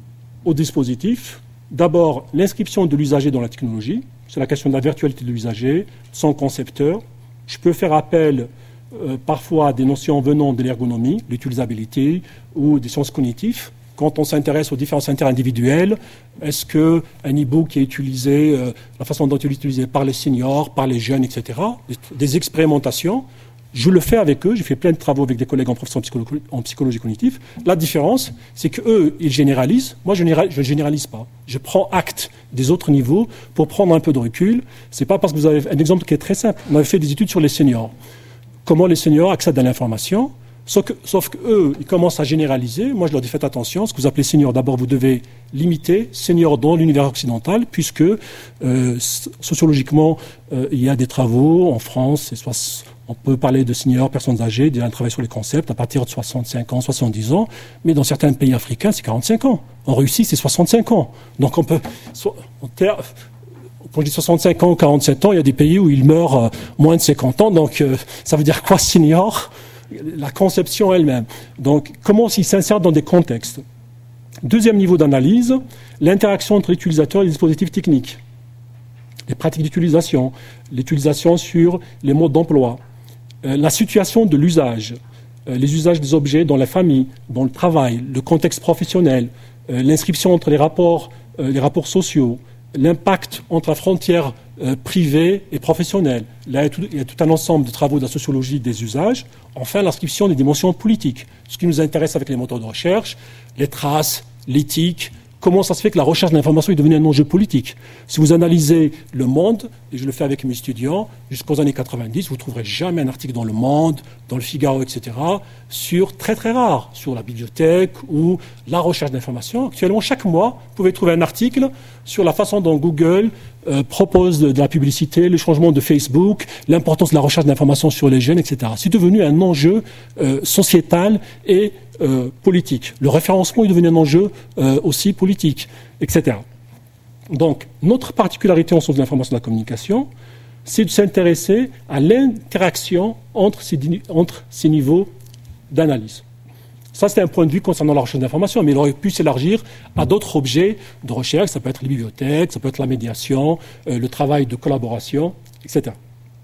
au dispositif, d'abord l'inscription de l'usager dans la technologie, c'est la question de la virtualité de l'usager, son concepteur. Je peux faire appel euh, parfois à des notions venant de l'ergonomie, l'utilisabilité ou des sciences cognitives. Quand on s'intéresse aux différences interindividuelles, est-ce qu'un e-book qui est utilisé, euh, la façon dont il est utilisé par les seniors, par les jeunes, et cetera, des, des expérimentations. Je le fais avec eux, j'ai fait plein de travaux avec des collègues en profession en psychologie cognitive. La différence, c'est qu'eux, ils généralisent. Moi, je ne généralise pas. Je prends acte des autres niveaux pour prendre un peu de recul. Ce n'est pas parce que vous avez un exemple qui est très simple. On avait fait des études sur les seniors. Comment les seniors accèdent à l'information. Sauf que, sauf qu'eux, ils commencent à généraliser. Moi, je leur dis, faites attention. Ce que vous appelez senior, d'abord, vous devez limiter senior dans l'univers occidental, puisque euh, sociologiquement, euh, il y a des travaux en France, et soit, on peut parler de seniors, personnes âgées, déjà travailler sur les concepts à partir de soixante-cinq ans, soixante-dix ans, mais dans certains pays africains, c'est quarante-cinq ans. En Russie, c'est soixante-cinq ans. Donc on peut... En ter... Quand je dis soixante-cinq ans ou quarante-sept ans, il y a des pays où ils meurent euh, moins de cinquante ans. Donc euh, ça veut dire quoi, senior? La conception elle-même. Donc comment s'ils s'insèrent dans des contextes. Deuxième niveau d'analyse, l'interaction entre l'utilisateur et les dispositifs techniques. Les pratiques d'utilisation, l'utilisation sur les modes d'emploi, euh, la situation de l'usage, euh, les usages des objets dans la famille, dans le travail, le contexte professionnel, euh, l'inscription entre les rapports, euh, les rapports sociaux, l'impact entre la frontière euh, privée et professionnelle. Là, il y, a tout, il y a tout un ensemble de travaux de la sociologie des usages. Enfin, l'inscription des dimensions politiques. Ce qui nous intéresse avec les moteurs de recherche, les traces, l'éthique. Comment ça se fait que la recherche de l'information est devenue un enjeu politique? Si vous analysez Le Monde, et je le fais avec mes étudiants, jusqu'aux années quatre-vingt-dix, vous ne trouverez jamais un article dans Le Monde, dans le Figaro, et cetera, sur, très très rare, sur la bibliothèque ou la recherche d'information. Actuellement, chaque mois, vous pouvez trouver un article sur la façon dont Google euh, propose de, de la publicité, le changement de Facebook, l'importance de la recherche d'information sur les jeunes, et cetera. C'est devenu un enjeu euh, sociétal et Euh, politique. Le référencement est devenu un enjeu euh, aussi politique, et cetera. Donc, notre particularité en sciences de l'information et de la communication, c'est de s'intéresser à l'interaction entre ces, entre ces niveaux d'analyse. Ça, c'est un point de vue concernant la recherche d'information, mais il aurait pu s'élargir à d'autres objets de recherche. Ça peut être les bibliothèques, ça peut être la médiation, euh, le travail de collaboration, et cetera.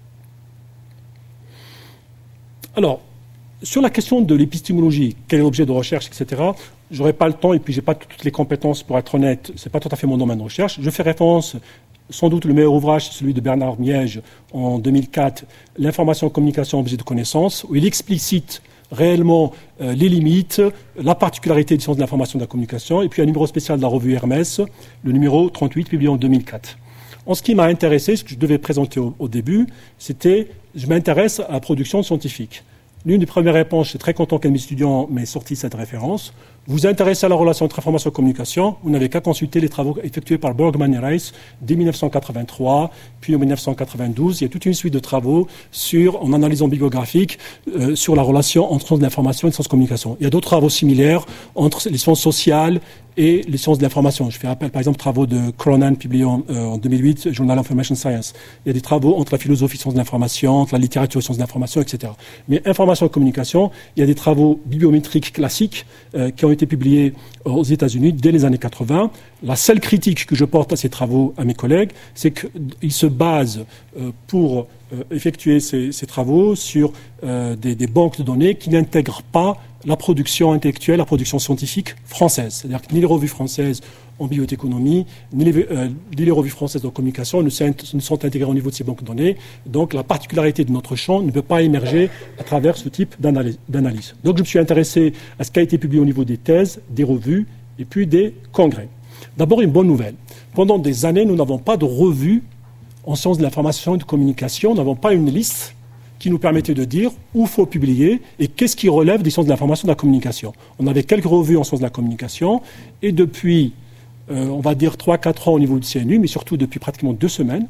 Alors, sur la question de l'épistémologie, quel est l'objet de recherche, et cetera, je n'aurai pas le temps et puis je n'ai pas toutes les compétences pour être honnête, ce n'est pas tout à fait mon domaine de recherche. Je fais référence sans doute le meilleur ouvrage, c'est celui de Bernard Miège en deux mille quatre, L'information, communication, objet de connaissance, où il explicite réellement euh, les limites, la particularité des sciences de l'information et de la communication, et puis un numéro spécial de la revue Hermès, le numéro trente-huit, publié en deux mille quatre. En ce qui m'a intéressé, ce que je devais présenter au, au début, c'était, je m'intéresse à la production scientifique. L'une des premières réponses, je suis très content qu'un de mes étudiants m'ait sorti cette référence. Vous vous intéressez à la relation entre information et communication, vous n'avez qu'à consulter les travaux effectués par Bergman et Rice dès mille neuf cent quatre-vingt-trois, puis en mille neuf cent quatre-vingt-douze. Il y a toute une suite de travaux sur, en analyse bibliographique euh, sur la relation entre sciences de l'information et sciences de communication. Il y a d'autres travaux similaires entre les sciences sociales et les sciences de l'information. Je fais appel, par exemple, aux travaux de Cronin, publiés en, euh, en deux mille huit, Journal of Information Science. Il y a des travaux entre la philosophie et sciences de l'information, entre la littérature et sciences de l'information, et cetera. Mais information et communication, il y a des travaux bibliométriques classiques euh, qui ont été publiés aux États-Unis dès les années quatre-vingts. La seule critique que je porte à ces travaux, à mes collègues, c'est qu'ils se basent euh, pour euh, effectuer ces, ces travaux sur euh, des, des banques de données qui n'intègrent pas la production intellectuelle, la production scientifique française. C'est-à-dire que ni les revues françaises en biotechnologie, ni les, euh, ni les revues françaises en communication ne sont, ne sont intégrées au niveau de ces banques de données. Donc la particularité de notre champ ne peut pas émerger à travers ce type d'analyse. d'analyse. Donc je me suis intéressé à ce qui a été publié au niveau des thèses, des revues et puis des congrès. D'abord, une bonne nouvelle. Pendant des années, nous n'avons pas de revue en sciences de l'information et de communication. Nous n'avons pas une liste qui nous permettait de dire où il faut publier et qu'est-ce qui relève des sciences de l'information et de la communication. On avait quelques revues en sciences de la communication et depuis, euh, on va dire, trois à quatre ans au niveau du C N U, mais surtout depuis pratiquement deux semaines,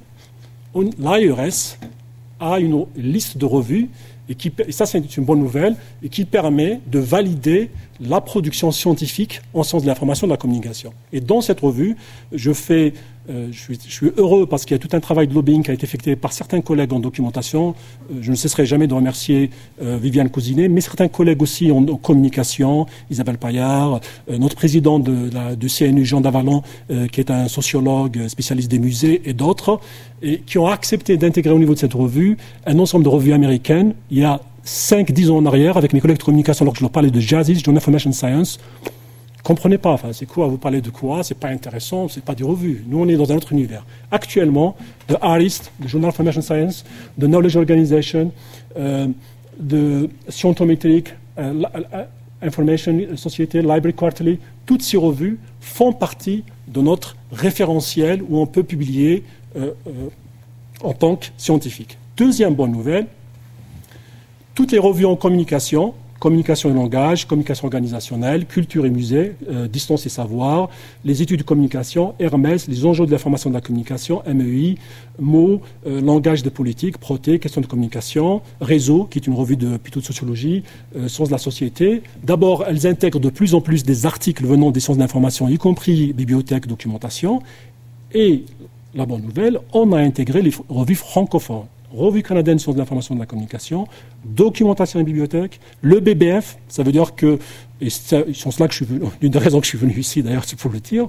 l'A E R S a une liste de revues et, qui, et ça c'est une bonne nouvelle, et qui permet de valider la production scientifique en sciences de l'information et de la communication. Et dans cette revue, je fais, euh, je, suis, je suis heureux parce qu'il y a tout un travail de lobbying qui a été effectué par certains collègues en documentation. Euh, je ne cesserai jamais de remercier euh, Viviane Cousinet, mais certains collègues aussi en, en communication, Isabelle Paillard, euh, notre président de la, du C N U, Jean Davalon, euh, qui est un sociologue spécialiste des musées, et d'autres, et qui ont accepté d'intégrer au niveau de cette revue un ensemble de revues américaines. Il y a cinq dix ans en arrière, avec mes collègues de communication, alors que je leur parlais de JASIS, Journal of Information Science, comprenez pas, enfin, c'est quoi, vous parlez de quoi, c'est pas intéressant, c'est pas des revues. Nous, on est dans un autre univers. Actuellement, The Artist, le Journal of Information Science, The Knowledge Organization, euh, de Scientometric, euh, Information Society, Library Quarterly, toutes ces revues font partie de notre référentiel où on peut publier euh, euh, en tant que scientifique. Deuxième bonne nouvelle, toutes les revues en communication, communication et langage, communication organisationnelle, culture et musée, euh, distance et savoir, les études de communication, Hermès, les enjeux de l'information et de la communication, M E I, mots, euh, langage de politique, Proté, questions de communication, réseau, qui est une revue de, plutôt de sociologie, euh, sciences de la société. D'abord, elles intègrent de plus en plus des articles venant des sciences de l'information, y compris bibliothèque, documentation. Et la bonne nouvelle, on a intégré les revues francophones. Revue canadienne sur de l'information et de la communication, documentation et bibliothèque, le B B F, ça veut dire que, et c'est là que je suis venu, l'une des raisons que je suis venu ici d'ailleurs, c'est pour le dire,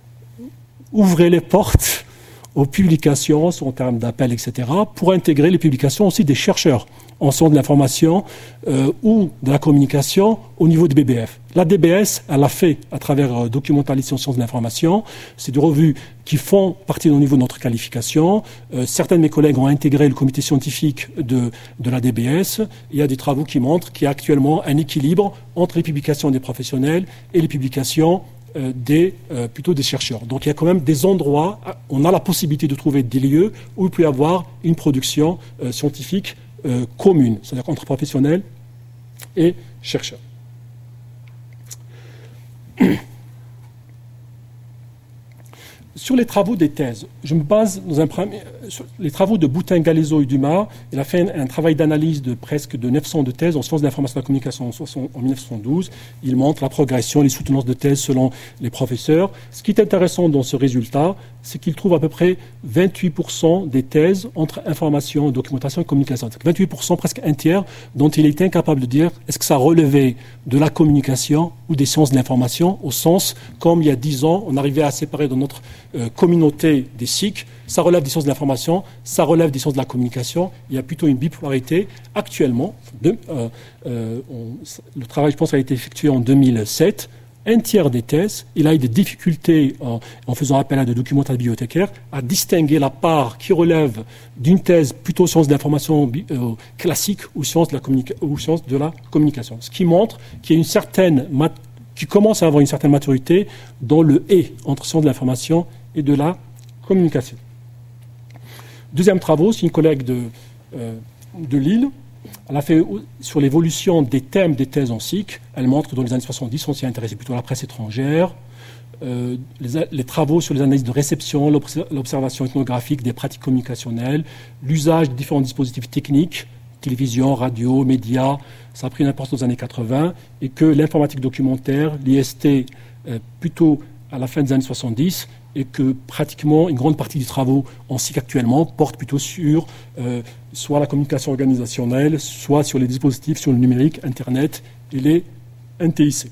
ouvrez les portes aux publications en termes d'appel, et cetera, pour intégrer les publications aussi des chercheurs en sciences de l'information euh, ou de la communication au niveau du B B F. La D B S, elle l'a fait à travers euh, Documentalisation Sciences de l'information. C'est des revues qui font partie au niveau de notre qualification. Euh, certains de mes collègues ont intégré le comité scientifique de, de la D B S. Il y a des travaux qui montrent qu'il y a actuellement un équilibre entre les publications des professionnels et les publications euh, des, euh, plutôt des chercheurs. Donc il y a quand même des endroits, on a la possibilité de trouver des lieux où il peut y avoir une production euh, scientifique Euh, commune, c'est-à-dire entre professionnels et chercheurs. Sur les travaux des thèses, je me base dans un premier, sur les travaux de Boutin, Galezo et Dumas. Il a fait un, un travail d'analyse de presque de neuf cents de thèses en sciences de l'information et de la communication en, en mille neuf cent soixante-douze. Il montre la progression, les soutenances de thèses selon les professeurs. Ce qui est intéressant dans ce résultat, c'est qu'il trouve à peu près vingt-huit pour cent des thèses entre information, documentation et communication. vingt-huit pour cent, presque un tiers, dont il est incapable de dire est-ce que ça relevait de la communication ou des sciences de l'information, au sens, comme il y a dix ans, on arrivait à séparer dans notre euh, communauté des S I C, ça relève des sciences de l'information, ça relève des sciences de la communication. Il y a plutôt une bipolarité. Actuellement, de, euh, euh, on, le travail, je pense, a été effectué en deux mille sept. un tiers des thèses, il a eu des difficultés en, en faisant appel à des documentaires bibliothécaires à distinguer la part qui relève d'une thèse plutôt sciences de l'information euh, classique ou sciences de, la ou sciences de la communication. Ce qui montre qu'il y a une certaine qui commence à avoir une certaine maturité dans le « et » entre sciences de l'information et de la communication. Deuxième travaux, c'est une collègue de, euh, de Lille. Elle a fait sur l'évolution des thèmes des thèses en S I C. Elle montre que dans les années soixante-dix, on s'y intéressait plutôt à la presse étrangère. Euh, les, les travaux sur les analyses de réception, l'observation ethnographique des pratiques communicationnelles, l'usage de différents dispositifs techniques, télévision, radio, médias, ça a pris une importance dans les années quatre-vingts, et que l'informatique documentaire, l'I S T, euh, plutôt à la fin des années soixante-dix, et que pratiquement une grande partie des travaux en S I C actuellement portent plutôt sur euh, soit la communication organisationnelle, soit sur les dispositifs, sur le numérique, Internet et les N T I C.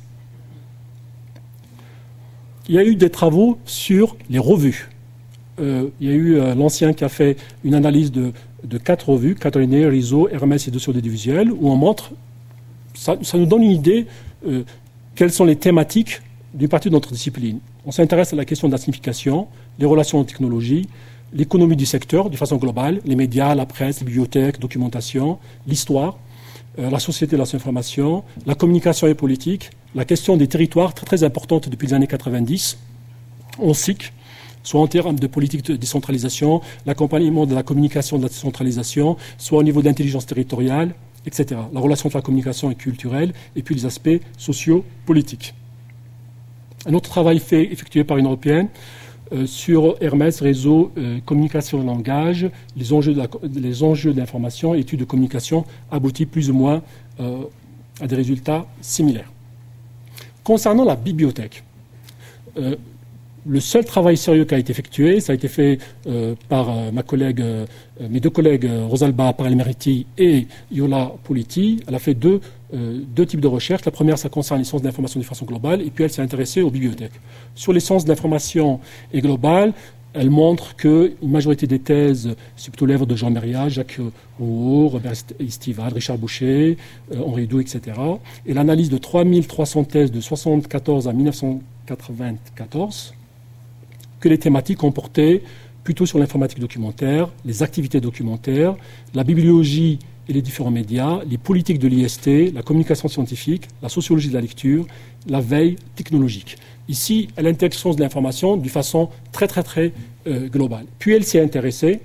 Il y a eu des travaux sur les revues. Euh, il y a eu euh, l'ancien qui a fait une analyse de, de quatre revues, Caterinae, Rizzo, Hermès et Dossier audiovisuel, où on montre, ça, ça nous donne une idée euh, quelles sont les thématiques d'une partie de notre discipline. On s'intéresse à la question de la signification, les relations aux technologies, l'économie du secteur de façon globale, les médias, la presse, les bibliothèques, documentation, l'histoire, euh, la société de l'information, la communication et politique, la question des territoires, très, très importante depuis les années quatre-vingt-dix, en S I C, soit en termes de politique de décentralisation, l'accompagnement de la communication de la décentralisation, soit au niveau de l'intelligence territoriale, et cetera. La relation entre la communication et culturelle, et puis les aspects sociaux-politiques. Un autre travail fait, effectué par une Européenne euh, sur Hermès, réseau, euh, communication et langage, les enjeux de, la, les enjeux de l'information, études de communication, aboutit plus ou moins euh, à des résultats similaires. Concernant la bibliothèque, euh, le seul travail sérieux qui a été effectué, ça a été fait euh, par euh, ma collègue, euh, mes deux collègues euh, Rosalba Parelmeriti et Yola Politi. Elle a fait deux, euh, deux types de recherches. La première, ça concerne les sciences de l'information de façon globale, et puis elle s'est intéressée aux bibliothèques. Sur les sciences de l'information et globale, elle montre qu'une majorité des thèses, c'est plutôt l'œuvre de Jean Méria, Jacques Rouault, Robert Estivade, Richard Boucher, euh, Henri Doux, et cetera. Et l'analyse de trois mille trois cents thèses de soixante-quatorze à mille neuf cent quatre-vingt-quatorze, que les thématiques ont porté plutôt sur l'informatique documentaire, les activités documentaires, la bibliologie et les différents médias, les politiques de l'I S T, la communication scientifique, la sociologie de la lecture, la veille technologique. Ici, elle intègre sciences de l'information d'une façon très, très, très euh, globale. Puis elle s'est intéressée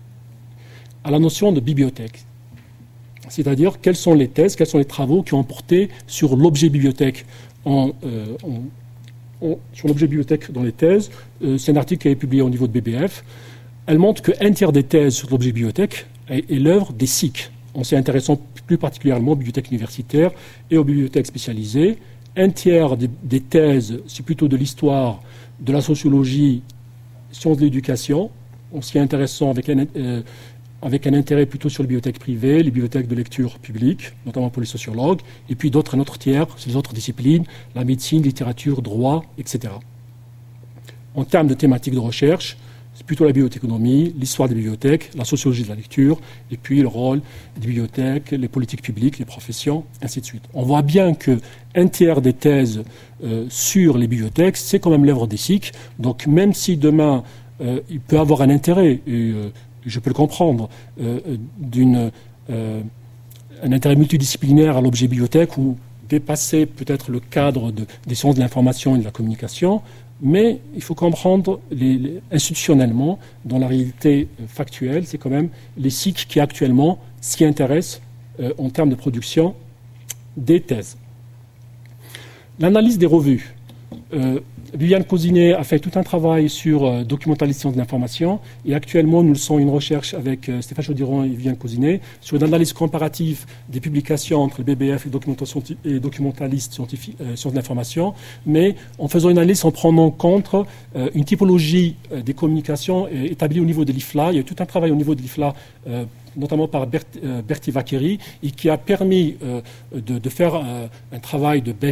à la notion de bibliothèque, c'est-à-dire quelles sont les thèses, quels sont les travaux qui ont porté sur l'objet bibliothèque en, euh, en sur l'objet bibliothèque dans les thèses. Euh, c'est un article qui a été publié au niveau de B B F. Elle montre qu'un tiers des thèses sur l'objet bibliothèque est, est l'œuvre des S I C, en s'y intéressant plus particulièrement aux bibliothèques universitaires et aux bibliothèques spécialisées. Un tiers des, des thèses, c'est plutôt de l'histoire, de la sociologie, sciences de l'éducation, en s'y intéressant avec un, euh, avec un intérêt plutôt sur les bibliothèques privées, les bibliothèques de lecture publique, notamment pour les sociologues, et puis d'autres, un autre tiers, c'est les autres disciplines, la médecine, littérature, droit, et cetera. En termes de thématiques de recherche, c'est plutôt la bibliothéconomie, l'histoire des bibliothèques, la sociologie de la lecture, et puis le rôle des bibliothèques, les politiques publiques, les professions, ainsi de suite. On voit bien qu'un tiers des thèses euh, sur les bibliothèques, c'est quand même l'œuvre des S I C, donc même si demain, euh, il peut avoir un intérêt, et, euh, je peux le comprendre, euh, d'une, euh, un intérêt multidisciplinaire à l'objet bibliothèque ou dépasser peut-être le cadre de, des sciences de l'information et de la communication, mais il faut comprendre les, les, institutionnellement, dans la réalité euh, factuelle, c'est quand même les S I C qui actuellement s'y intéressent euh, en termes de production des thèses. L'analyse des revues. Euh, Viviane Cousinet a fait tout un travail sur euh, documentalisation de l'information et actuellement nous faisons une recherche avec euh, Stéphane Chaudiron et Viviane Cousinet sur une analyse comparative des publications entre le B B F et, documentation, et documentalistes scientifiques euh, sciences de l'information, mais en faisant une analyse en prenant en compte euh, une typologie euh, des communications euh, établie au niveau de l'I F L A. Il y a eu tout un travail au niveau de l'I F L A euh, notamment par Bert, euh, Berti Vaccheri, et qui a permis euh, de, de faire euh, un travail de bêche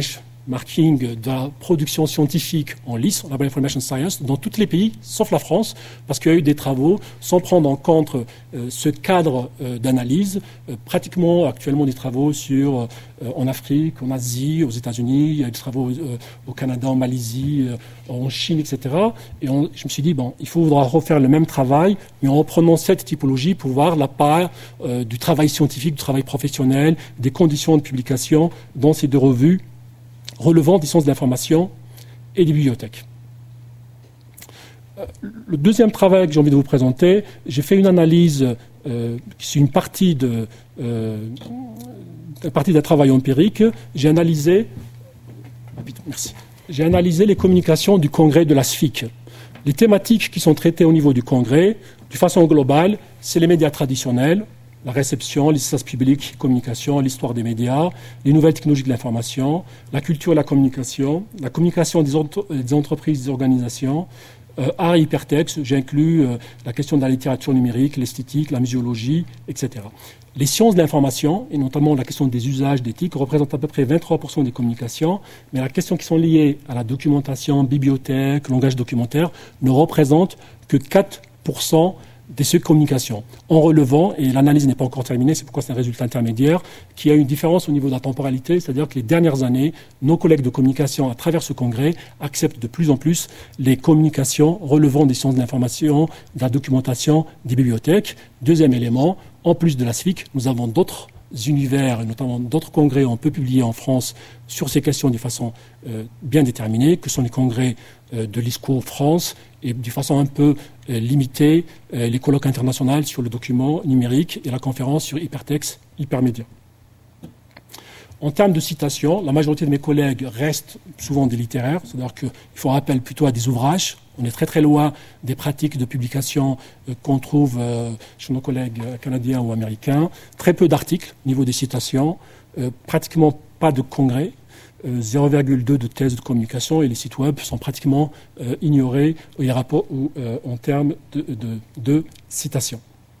marking de la production scientifique en L I S, Library Information Science, dans tous les pays, sauf la France, parce qu'il y a eu des travaux sans prendre en compte euh, ce cadre euh, d'analyse. Euh, pratiquement actuellement des travaux sur, euh, en Afrique, en Asie, aux États-Unis, il y a des travaux euh, au Canada, en Malaisie, euh, en Chine, et cetera. Et on, je me suis dit, bon, il faudra refaire le même travail, mais en reprenant cette typologie pour voir la part euh, du travail scientifique, du travail professionnel, des conditions de publication dans ces deux revues relevant des sciences de l'information et des bibliothèques. Le deuxième travail que j'ai envie de vous présenter, j'ai fait une analyse, euh, c'est une partie de, euh, une partie d'un travail empirique. J'ai analysé, merci, j'ai analysé les communications du congrès de la S F I C. Les thématiques qui sont traitées au niveau du congrès, de façon globale, c'est les médias traditionnels, la réception, les services publics, communication, l'histoire des médias, les nouvelles technologies de l'information, la culture et la communication, la communication des, entre- des entreprises, des organisations, euh, art et hypertexte, j'inclus euh, la question de la littérature numérique, l'esthétique, la muséologie, et cetera. Les sciences de l'information, et notamment la question des usages d'éthique, représentent à peu près vingt-trois pour cent des communications, mais la question qui sont liées à la documentation, bibliothèque, langage documentaire, ne représentent que quatre pour cent de ces communications, en relevant, et l'analyse n'est pas encore terminée, c'est pourquoi c'est un résultat intermédiaire, qu'il y a une différence au niveau de la temporalité, c'est-à-dire que les dernières années, nos collègues de communication à travers ce congrès acceptent de plus en plus les communications relevant des sciences de l'information, de la documentation, des bibliothèques. Deuxième élément, en plus de la S F I C, nous avons d'autres univers, et notamment d'autres congrès on peut publier en France sur ces questions de façon euh, bien déterminée, que sont les congrès euh, de l'I S C O France, et de façon un peu euh, limitée, euh, les colloques internationaux sur le document numérique et la conférence sur hypertexte, hypermédia. En termes de citation, la majorité de mes collègues restent souvent des littéraires, c'est-à-dire qu'il faut appel plutôt à des ouvrages. On est très très loin des pratiques de publication euh, qu'on trouve euh, chez nos collègues euh, canadiens ou américains. Très peu d'articles au niveau des citations, euh, pratiquement pas de congrès, euh, zéro virgule deux de thèses de communication, et les sites web sont pratiquement euh, ignorés les rapports, ou, euh, en termes de, de, de citations.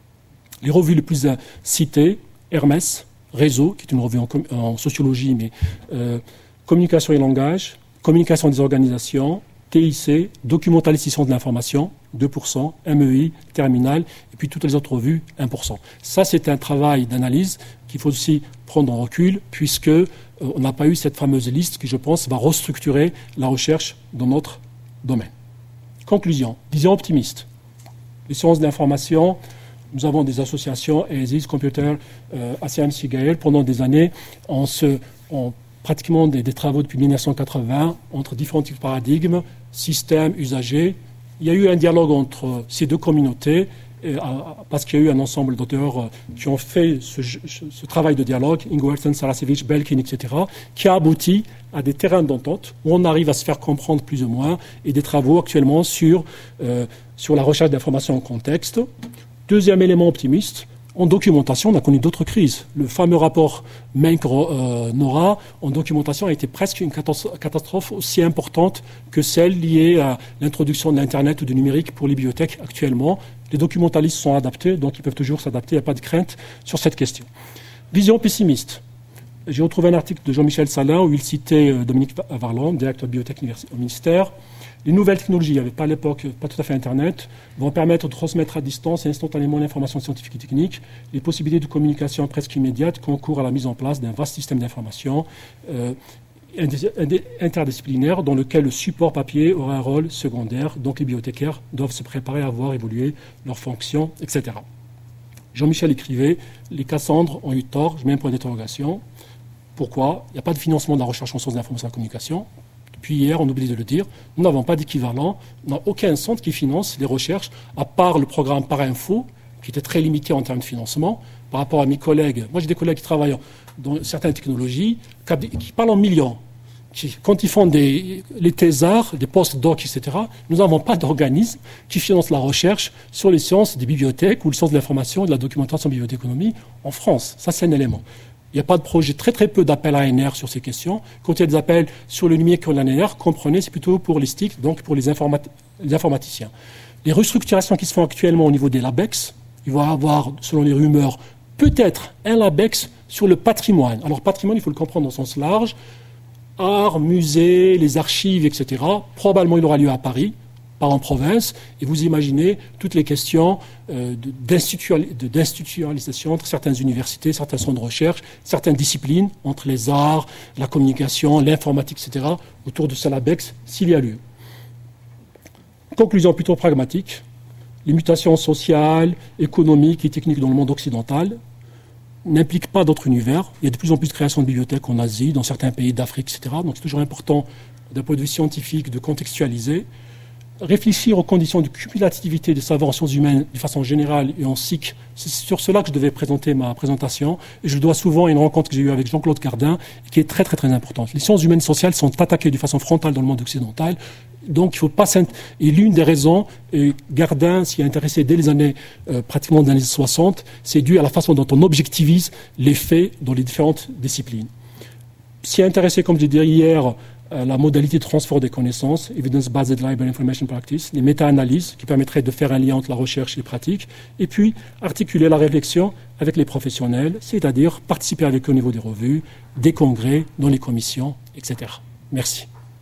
Les revues les plus euh, citées, Hermès, Réseau, qui est une revue en, en sociologie, mais euh, communication et langage, communication des organisations, T I C, documentalisation de l'information, deux pour cent, M E I, Terminal, et puis toutes les autres revues, un pour cent. Ça, c'est un travail d'analyse qu'il faut aussi prendre en recul, puisque euh, on n'a pas eu cette fameuse liste qui, je pense, va restructurer la recherche dans notre domaine. Conclusion, vision optimiste. Les sciences de l'information, nous avons des associations, E S I S, Computer, euh, A C M C G A L, pendant des années, on se... On pratiquement des, des travaux depuis mille neuf cent quatre-vingts entre différents types de paradigmes, systèmes, usagers. Il y a eu un dialogue entre ces deux communautés et, à, parce qu'il y a eu un ensemble d'auteurs euh, qui ont fait ce, ce, ce travail de dialogue, Ingo Helsen, Sarasevich, Belkin, et cetera, qui a abouti à des terrains d'entente où on arrive à se faire comprendre plus ou moins, et des travaux actuellement sur, euh, sur la recherche d'informations en contexte. Deuxième élément optimiste, en documentation, on a connu d'autres crises. Le fameux rapport Menck-Nora, en documentation, a été presque une catastrophe aussi importante que celle liée à l'introduction de l'Internet ou du numérique pour les bibliothèques actuellement. Les documentalistes sont adaptés, donc ils peuvent toujours s'adapter, il n'y a pas de crainte sur cette question. Vision pessimiste. J'ai retrouvé un article de Jean-Michel Salin où il citait Dominique Varland, directeur de bibliothèque au ministère. Les nouvelles technologies, il n'y avait pas à l'époque, pas tout à fait Internet, vont permettre de transmettre à distance et instantanément l'information scientifique et technique. Les possibilités de communication presque immédiates concourent à la mise en place d'un vaste système d'information euh, interdisciplinaire dans lequel le support papier aura un rôle secondaire. Donc les bibliothécaires doivent se préparer à voir évoluer leurs fonctions, et cetera. Jean-Michel écrivait « Les Cassandres ont eu tort », je mets un point d'interrogation. Pourquoi ? Il n'y a pas de financement de la recherche en sciences de l'information et de la communication. Puis hier, on oublie de le dire, nous n'avons pas d'équivalent, on n'a aucun centre qui finance les recherches, à part le programme Parainfo, qui était très limité en termes de financement, par rapport à mes collègues. Moi, j'ai des collègues qui travaillent dans certaines technologies, qui parlent en millions. Qui, quand ils font des, les thésards, des post-docs, et cetera, nous n'avons pas d'organisme qui finance la recherche sur les sciences des bibliothèques ou les sciences de l'information et de la documentation en bibliothéconomie en France. Ça, c'est un élément. Il n'y a pas de projet, très très peu d'appels à A N R sur ces questions. Quand il y a des appels sur le numérique ou l'A N R, comprenez, c'est plutôt pour les S T I C, donc pour les, informat- les informaticiens. Les restructurations qui se font actuellement au niveau des LabEx, il va y avoir, selon les rumeurs, peut-être un LabEx sur le patrimoine. Alors patrimoine, il faut le comprendre au sens large. art, musée, les archives, et cetera. Probablement, il aura lieu à Paris, pas en province. Et vous imaginez toutes les questions euh, d'institutionnalisation entre certaines universités, certains centres de recherche, certaines disciplines, entre les arts, la communication, l'informatique, et cetera, autour de Salabex, s'il y a lieu. Conclusion plutôt pragmatique. Les mutations sociales, économiques et techniques dans le monde occidental n'impliquent pas d'autres univers. Il y a de plus en plus de création de bibliothèques en Asie, dans certains pays d'Afrique, et cetera. Donc c'est toujours important, d'un point de vue scientifique, de contextualiser. Réfléchir aux conditions de cumulativité des savoirs en sciences humaines de façon générale et en S I C. C'est sur cela que je devais présenter ma présentation. Et je le dois souvent à une rencontre que j'ai eue avec Jean-Claude Cardin, qui est très très très importante. Les sciences humaines et sociales sont attaquées de façon frontale dans le monde occidental. Donc il ne faut pas s'int... Et l'une des raisons, et Cardin s'y est intéressé dès les années, euh, pratiquement des années soixante, c'est dû à la façon dont on objectivise les faits dans les différentes disciplines. S'y est intéressé, comme je l'ai dit hier, la modalité de transfert des connaissances, Evidence-Based Library Information Practice, les méta-analyses qui permettraient de faire un lien entre la recherche et les pratiques, et puis articuler la réflexion avec les professionnels, c'est-à-dire participer avec eux au niveau des revues, des congrès, dans les commissions, et cetera. Merci.